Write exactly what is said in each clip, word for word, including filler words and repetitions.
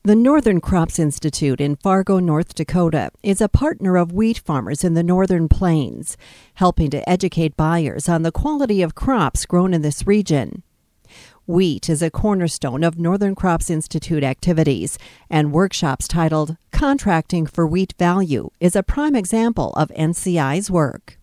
The Northern Crops Institute in Fargo, North Dakota, is a partner of wheat farmers in the Northern Plains, helping to educate buyers on the quality of crops grown in this region. Wheat is a cornerstone of Northern Crops Institute activities, and workshops titled Contracting for Wheat Value is a prime example of N C I's work.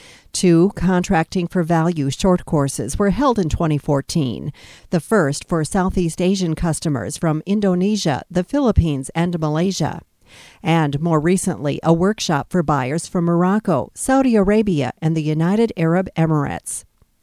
Two Contracting for Value short courses were held in twenty fourteen, the first for Southeast Asian customers from Indonesia, the Philippines, and Malaysia, and more recently a workshop for buyers from Morocco, Saudi Arabia, and the United Arab Emirates.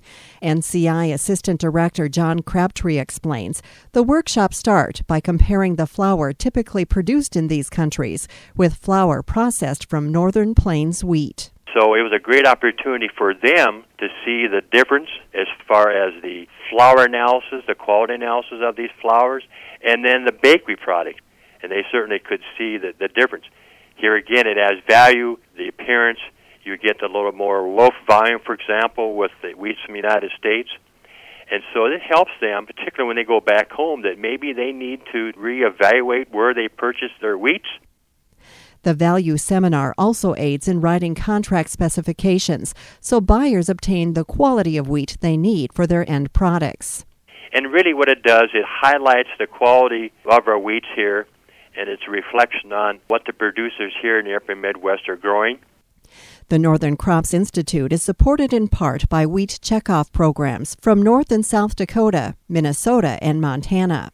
N C I Assistant Director John Crabtree explains the workshops start by comparing the flour typically produced in these countries with flour processed from Northern Plains wheat. So it was a great opportunity for them to see the difference as far as the flour analysis, the quality analysis of these flours, and then the bakery product. And they certainly could see the, the difference. Here again, it has value, the appearance. You get a little more loaf volume, for example, with the wheats from the United States. And so it helps them, particularly when they go back home, that maybe they need to reevaluate where they purchase their wheats. The Value Seminar also aids in writing contract specifications, so buyers obtain the quality of wheat they need for their end products. And really what it does, it highlights the quality of our wheats here, and it's a reflection on what the producers here in the upper Midwest are growing. The Northern Crops Institute is supported in part by wheat checkoff programs from North and South Dakota, Minnesota, and Montana.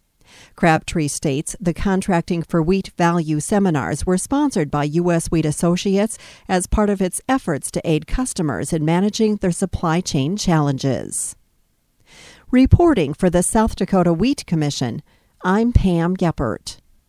Crabtree states the Contracting for Wheat Value seminars were sponsored by U S Wheat Associates as part of its efforts to aid customers in managing their supply chain challenges. Reporting for the South Dakota Wheat Commission, I'm Pam Geppert.